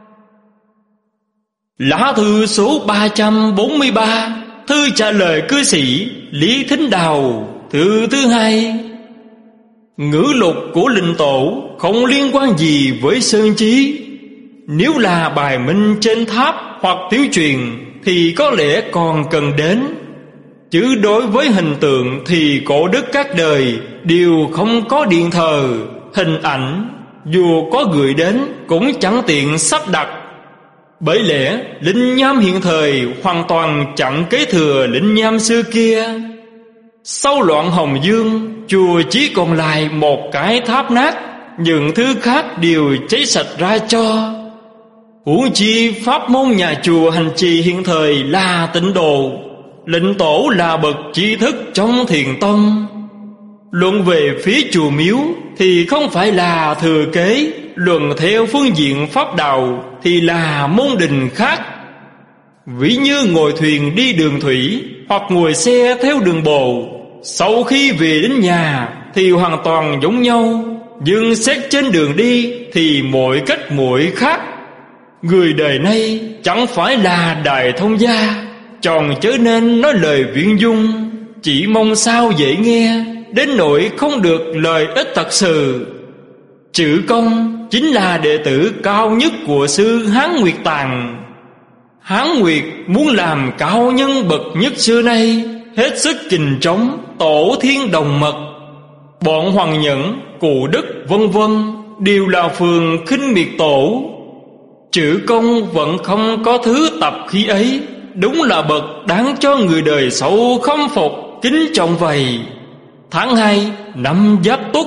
Lá thư số 343, thư trả lời cư sĩ Lý Thính Đào, thứ hai. Ngữ lục của linh tổ không liên quan gì với sơn chí. Nếu là bài minh trên tháp hoặc tiểu truyền thì có lẽ còn cần đến. Chứ đối với hình tượng thì cổ đức các đời đều không có điện thờ, hình ảnh dù có gửi đến cũng chẳng tiện sắp đặt. Bởi lẽ linh nham hiện thời hoàn toàn chẳng kế thừa linh nham xưa kia. Sau loạn Hồng Dương, chùa chỉ còn lại một cái tháp nát, những thứ khác đều cháy sạch ra cho. Huống chi pháp môn nhà chùa hành trì hiện thời là Tịnh Độ, Lệnh Tổ là bậc trí thức trong Thiền Tông. Luận về phía chùa miếu thì không phải là thừa kế, luận theo phương diện pháp đạo thì là môn đình khác. Ví như ngồi thuyền đi đường thủy hoặc ngồi xe theo đường bộ, sau khi về đến nhà thì hoàn toàn giống nhau, nhưng xét trên đường đi thì mỗi cách mỗi khác. Người đời nay chẳng phải là đại thông gia, tròn chớ nên nói lời viễn dung, chỉ mong sao dễ nghe, đến nỗi không được lợi ích thật sự. Chữ Công chính là đệ tử cao nhất của sư Hán Nguyệt Tàng. Hán Nguyệt muốn làm cao nhân bậc nhất xưa nay, hết sức kình trống Tổ Thiên Đồng Mật. Bọn Hoàng Nhẫn, Cụ Đức vân vân đều là phường khinh miệt Tổ. Chữ Công vẫn không có thứ tập khí ấy, đúng là bậc đáng cho người đời sau khâm phục kính trọng vậy. Tháng 2 năm Giáp Tuất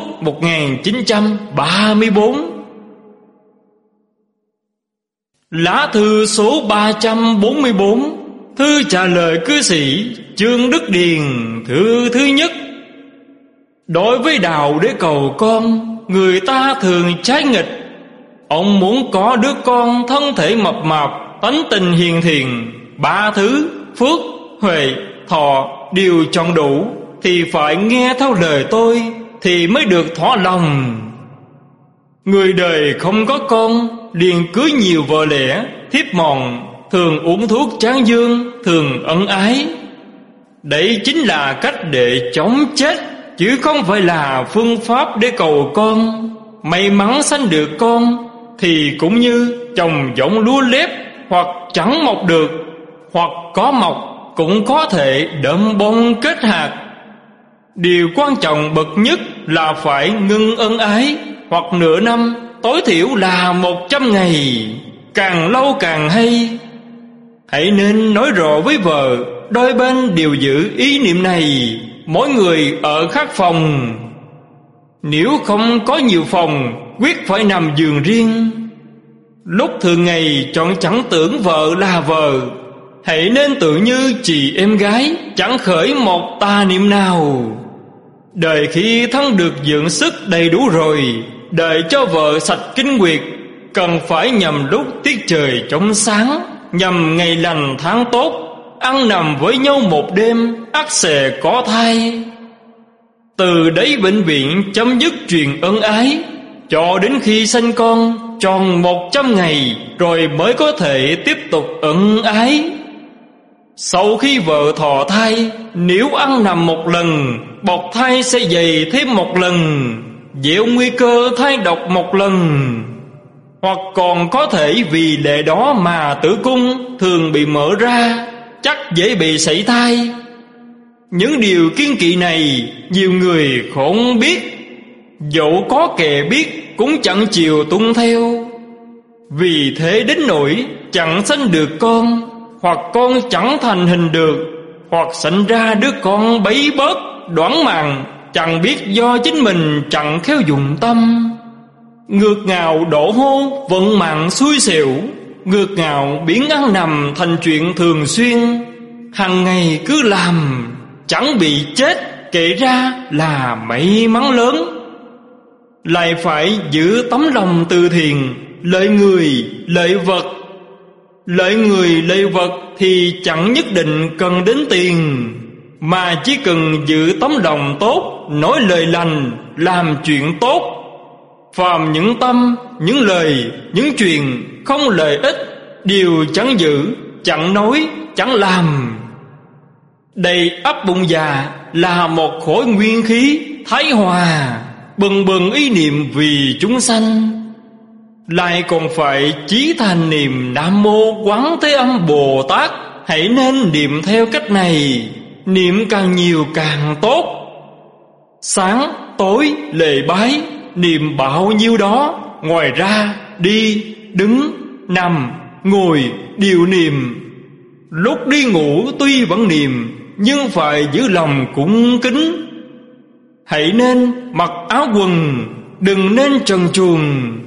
1934. Lá thư số 344, thư trả lời cư sĩ Trương Đức Điền, thư thứ nhất. Đối với đạo để cầu con, người ta thường trái nghịch. Ông muốn có đứa con thân thể mập mạp, tánh tình hiền thiện, ba thứ phước, huệ, thọ đều tròn đủ, thì phải nghe theo lời tôi thì mới được thỏa lòng. Người đời không có con liền cưới nhiều vợ lẽ, thiếp mòn, thường uống thuốc tráng dương, thường ân ái. Đấy chính là cách để chống chết, chứ không phải là phương pháp để cầu con. May mắn sanh được con thì cũng như trồng giống lúa lép, hoặc chẳng mọc được, hoặc có mọc cũng có thể đơm bông kết hạt. Điều quan trọng bậc nhất là phải ngưng ân ái, hoặc nửa năm, tối thiểu là 100 ngày, càng lâu càng hay. Hãy nên nói rõ với vợ, đôi bên đều giữ ý niệm này, mỗi người ở khác phòng. Nếu không có nhiều phòng, quyết phải nằm giường riêng. Lúc thường ngày chọn chẳng tưởng vợ là vợ, hãy nên tự như chị em gái, chẳng khởi một tà niệm nào. Đợi khi thân được dưỡng sức đầy đủ rồi, đợi cho vợ sạch kinh nguyệt, cần phải nhằm lúc tiết trời trong sáng, nhằm ngày lành tháng tốt, ăn nằm với nhau một đêm, ắt sẽ có thai. Từ đấy bệnh viện chấm dứt truyền ân ái, cho đến khi sanh con tròn 100 ngày rồi mới có thể tiếp tục ân ái. Sau khi vợ thọ thai, nếu ăn nằm một lần, bọc thai sẽ dày thêm một lần, gieo nguy cơ thai độc một lần. Hoặc còn có thể vì lẽ đó mà tử cung thường bị mở ra, chắc dễ bị sảy thai. Những điều kiêng kỵ này nhiều người không biết, dẫu có kẻ biết cũng chẳng chịu tuân theo. Vì thế đến nỗi chẳng sanh được con, hoặc con chẳng thành hình được, hoặc sanh ra đứa con bấy bớt đoản màng, chẳng biết do chính mình chẳng khéo dụng tâm. Ngược ngào đổ hô vận mạng xui xẻo, ngược ngào biến ăn nằm thành chuyện thường xuyên. Hằng ngày cứ làm, chẳng bị chết, kể ra là may mắn lớn. Lại phải giữ tấm lòng từ thiện, lợi người, lợi vật. Lợi người, lợi vật thì chẳng nhất định cần đến tiền, mà chỉ cần giữ tấm lòng tốt, nói lời lành, làm chuyện tốt. Phàm những tâm, những lời, những chuyện không lợi ích, đều chẳng giữ, chẳng nói, chẳng làm. Đầy ắp bụng già là một khối nguyên khí thái hòa, bừng bừng ý niệm vì chúng sanh. Lại còn phải chí thành niệm Nam Mô Quán Thế Âm Bồ Tát. Hãy nên niệm theo cách này, niệm càng nhiều càng tốt. Sáng tối lễ bái, niệm bao nhiêu đó. Ngoài ra đi, đứng, nằm, ngồi đều niệm. Lúc đi ngủ tuy vẫn niệm, nhưng phải giữ lòng cung kính. Hãy nên mặc áo quần, đừng nên trần truồng.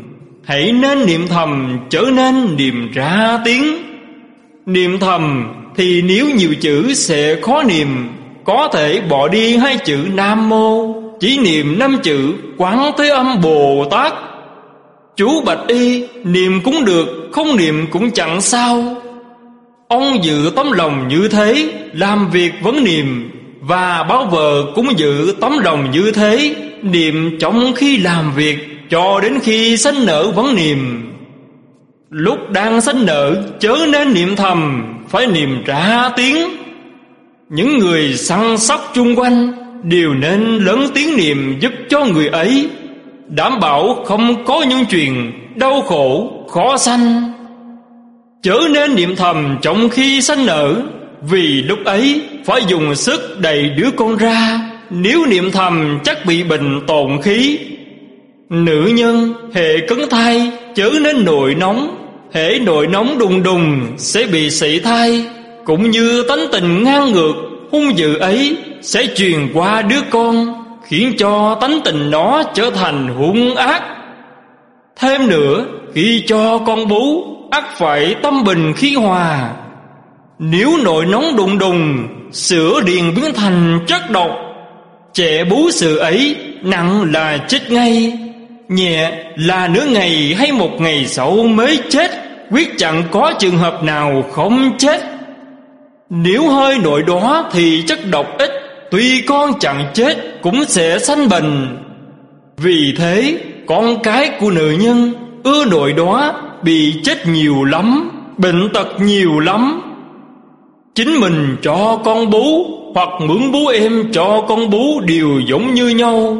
hãy nên niệm thầm trở nên niệm ra tiếng. Niệm thầm thì nếu nhiều chữ sẽ khó niệm, có thể bỏ đi 2 chữ Nam Mô, chỉ niệm 5 chữ Quán Thế Âm Bồ Tát. Chú Bạch Y niệm cũng được, không niệm cũng chẳng sao. Ông giữ tấm lòng như thế, làm việc vẫn niệm, và báo vợ cũng giữ tấm lòng như thế, niệm trong khi làm việc, cho đến khi sanh nở vẫn niệm. Lúc đang sanh nở chớ nên niệm thầm, phải niệm ra tiếng. Những người săn sóc chung quanh đều nên lớn tiếng niệm giúp cho người ấy, đảm bảo không có những chuyện đau khổ khó sanh. Chớ nên niệm thầm trong khi sanh nở, vì lúc ấy phải dùng sức đẩy đứa con ra, nếu niệm thầm chắc bị bệnh tổn khí. Nữ nhân hệ cấn thai chớ nên nổi nóng, hễ nổi nóng đùng đùng sẽ bị sảy thai, cũng như tánh tình ngang ngược hung dữ ấy sẽ truyền qua đứa con, khiến cho tánh tình nó trở thành hung ác. Thêm nữa, khi cho con bú ắt phải tâm bình khí hòa. Nếu nổi nóng đùng đùng, sữa điền biến thành chất độc, trẻ bú sữa ấy nặng là chết ngay, nhẹ là nửa ngày hay 1 ngày sau mới chết, quyết chẳng có trường hợp nào không chết. Nếu hơi nổi đó thì chất độc ít, tuy con chẳng chết cũng sẽ sanh bệnh. Vì thế con cái của nữ nhân ưa nổi đó bị chết nhiều lắm, bệnh tật nhiều lắm. Chính mình cho con bú hoặc mượn bú em cho con bú đều giống như nhau.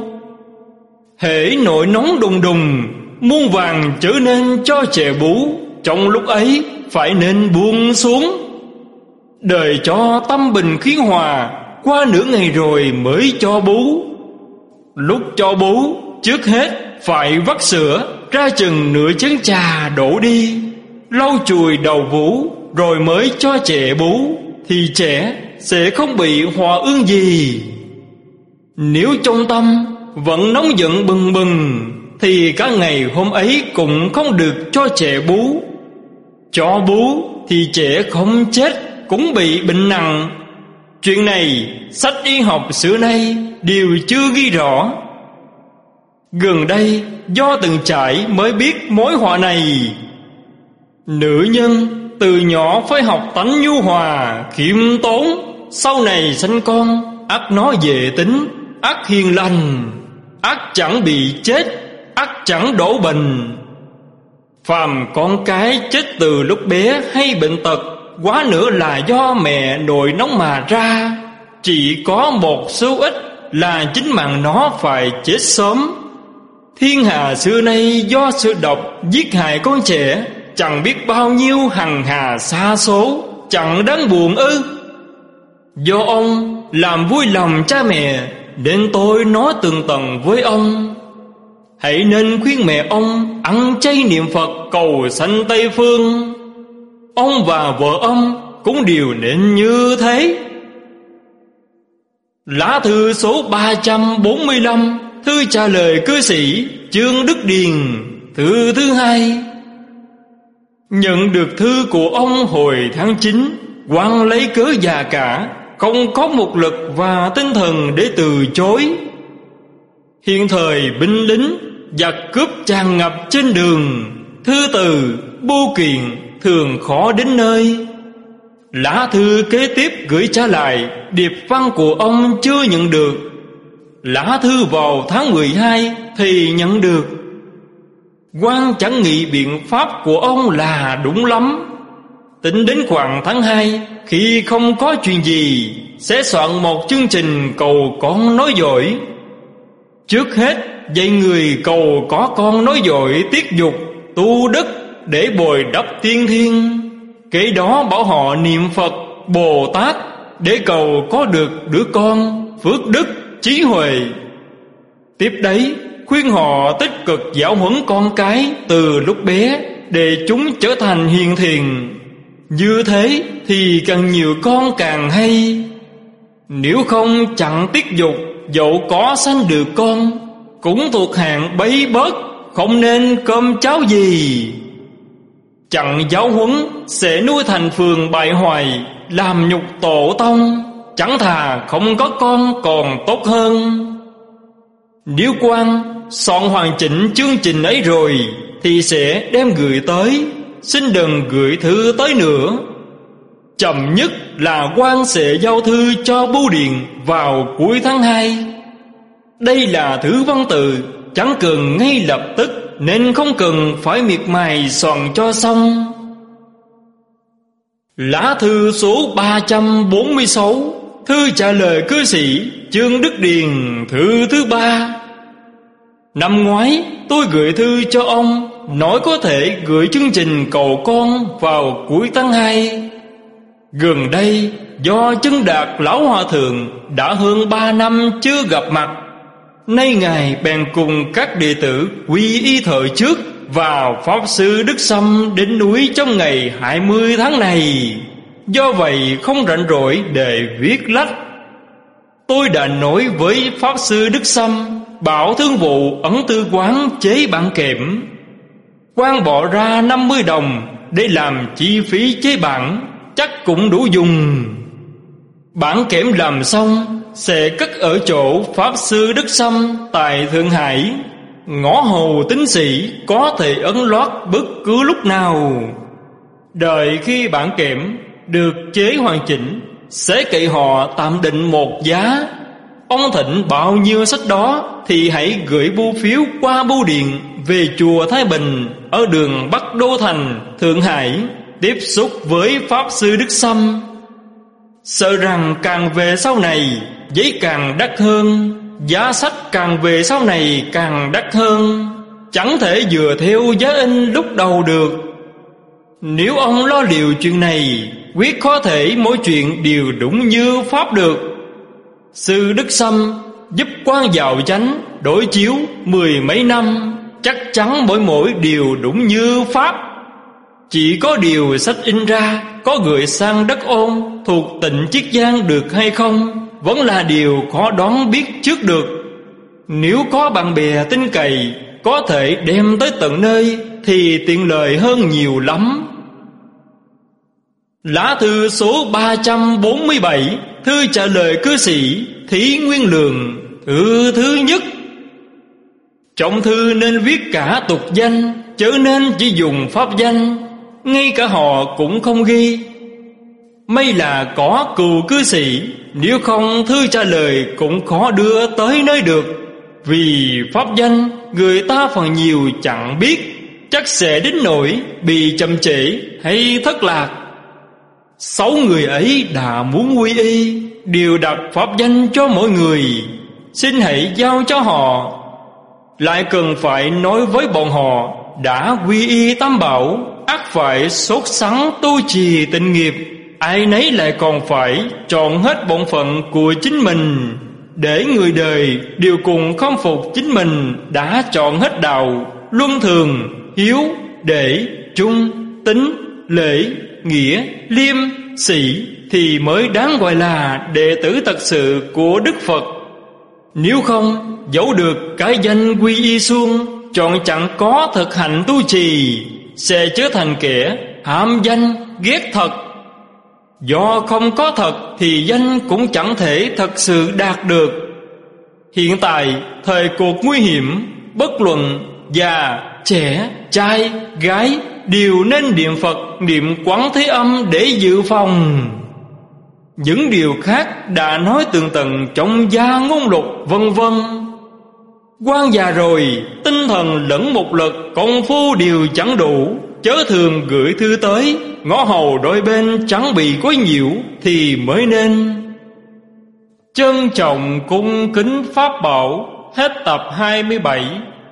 Hễ nổi nóng đùng đùng, muôn vàng trở nên cho trẻ bú, trong lúc ấy phải nên buông xuống, đợi cho tâm bình khí hòa, qua nửa ngày rồi mới cho bú. Lúc cho bú, trước hết phải vắt sữa ra chừng nửa chén trà đổ đi, lau chùi đầu vú rồi mới cho trẻ bú, thì trẻ sẽ không bị hòa ương gì. Nếu trong tâm vẫn nóng giận bừng bừng, thì cả ngày hôm ấy cũng không được cho trẻ bú. Cho bú thì trẻ không chết cũng bị bệnh nặng. Chuyện này sách y học xưa nay đều chưa ghi rõ. Gần đây do từng trải mới biết mối họa này. Nữ nhân từ nhỏ phải học tánh nhu hòa, khiêm tốn, sau này sanh con ắt nó về tính, ắt hiền lành, ắt chẳng bị chết, ắt chẳng đổ bệnh. Phàm con cái chết từ lúc bé hay bệnh tật, quá nữa là do mẹ nổi nóng mà ra. Chỉ có một số ít là chính mạng nó phải chết sớm. Thiên hạ xưa nay do sự độc giết hại con trẻ chẳng biết bao nhiêu hằng hà xa số, chẳng đáng buồn ư? Do ông làm vui lòng cha mẹ nên tôi nói tường tận với ông. Hãy nên khuyên mẹ ông ăn chay niệm Phật cầu sanh Tây Phương. Ông và vợ ông cũng đều nên như thế. Lá thư số 345, thư trả lời cư sĩ Trương Đức Điền, thư thứ 2. Nhận được thư của ông hồi tháng 9, quan lấy cớ già cả, không có một lực và tinh thần để từ chối. Hiện thời binh lính giặc cướp tràn ngập trên đường, thư từ bưu kiện thường khó đến nơi. Lá thư kế tiếp gửi trả lại, điệp văn của ông chưa nhận được. Lá thư vào tháng 12 thì nhận được. Quan chẳng nghĩ biện pháp của ông là đúng lắm. Tính đến khoảng tháng 2, khi không có chuyện gì, sẽ soạn một chương trình cầu con nói giỏi. Trước hết dạy người cầu có con nói giỏi tiết dục, tu đức để bồi đắp tiên thiên. Kế đó bảo họ niệm Phật, Bồ Tát để cầu có được đứa con, phước đức, trí huệ. Tiếp đấy khuyên họ tích cực giáo huấn con cái từ lúc bé để chúng trở thành hiền thiện. Như thế thì càng nhiều con càng hay. Nếu không chẳng tiết dục, dẫu có sanh được con cũng thuộc hạng bấy bớt, không nên cơm cháo gì. Chẳng giáo huấn sẽ nuôi thành phường bại hoại, làm nhục tổ tông. Chẳng thà không có con còn tốt hơn. Nếu quan soạn hoàn chỉnh chương trình ấy rồi thì sẽ đem gửi tới, xin đừng gửi thư tới nữa. Chậm nhất là quan sẽ giao thư cho bưu điện vào cuối tháng 2. Đây là thứ văn tự chẳng cần ngay lập tức, nên không cần phải miệt mài soạn cho xong. Lá thư số 346, thư trả lời cư sĩ Trương Đức Điền, thư thứ 3. Năm ngoái tôi gửi thư cho ông, nói có thể gửi chương trình cầu con vào cuối tháng 2. Gần đây do Chứng Đạt Lão Hòa Thượng đã hơn 3 năm chưa gặp mặt, nay Ngài bèn cùng các đệ tử quy y thời trước và Pháp Sư Đức Sâm đến núi trong ngày 20 tháng này. Do vậy không rảnh rỗi để viết lách. Tôi đã nói với Pháp Sư Đức Sâm bảo thương vụ ấn tư quán chế bản kẽm. Quan bỏ ra 50 đồng để làm chi phí chế bản, chắc cũng đủ dùng. Bản kẽm làm xong sẽ cất ở chỗ Pháp Sư Đức Sâm tại Thượng Hải. Ngõ hầu tín sĩ có thể ấn loát bất cứ lúc nào. Đợi khi bản kẽm được chế hoàn chỉnh, sẽ cậy họ tạm định một giá. Ông thịnh bao nhiêu sách đó thì hãy gửi bưu phiếu qua bưu điện về chùa Thái Bình ở đường Bắc Đô Thành, Thượng Hải, tiếp xúc với Pháp Sư Đức Sâm. Sợ rằng càng về sau này giấy càng đắt hơn, giá sách càng về sau này càng đắt hơn, chẳng thể dựa theo giá in lúc đầu được. Nếu ông lo liệu chuyện này, quyết khó thể mỗi chuyện đều đúng như Pháp được. Sư Đức Sâm giúp quan Giàu Chánh đối chiếu 10 mấy năm, chắc chắn mỗi điều đúng như Pháp. Chỉ có điều sách in ra có gửi sang đất Ôn thuộc tỉnh Chiết Giang được hay không vẫn là điều khó đoán biết trước được. Nếu có bạn bè tin cậy có thể đem tới tận nơi thì tiện lợi hơn nhiều lắm. Lá thư số 347, thư trả lời cư sĩ Thí Nguyên Lượng, thư thứ nhất. Trong thư nên viết cả tục danh, chớ nên chỉ dùng pháp danh, ngay cả họ cũng không ghi. May là có cừu cư sĩ, nếu không thư trả lời cũng khó đưa tới nơi được. Vì pháp danh người ta phần nhiều chẳng biết, chắc sẽ đến nỗi bị chậm trễ hay thất lạc. 6 người ấy đã muốn quy y, đều đặt pháp danh cho mỗi người, xin hãy giao cho họ. Lại cần phải nói với bọn họ đã quy y Tam Bảo, ắt phải sốt sắng tu trì tịnh nghiệp. Ai nấy lại còn phải chọn hết bổn phận của chính mình, để người đời đều cùng khâm phục chính mình đã chọn hết đạo, luân thường, hiếu, đệ, trung, tín, lễ, nghĩa, liêm, sĩ thì mới đáng gọi là đệ tử thật sự của Đức Phật. Nếu không giấu được cái danh quy y suông, chọn chẳng có thực hành tu trì, sẽ trở thành kẻ ham danh ghét thật. Do không có thật thì danh cũng chẳng thể thật sự đạt được. Hiện tại thời cuộc nguy hiểm, bất luận già, trẻ, trai, gái đều nên niệm Phật, niệm Quán Thế Âm để dự phòng. Những điều khác đã nói tường tận trong gia ngôn lục vân vân. Quan già rồi, tinh thần lẫn một lực công phu đều chẳng đủ, chớ thường gửi thư tới, ngõ hầu đôi bên chẳng bị quấy nhiễu thì mới nên. Trân trọng cung kính Pháp Bảo. Hết tập 27.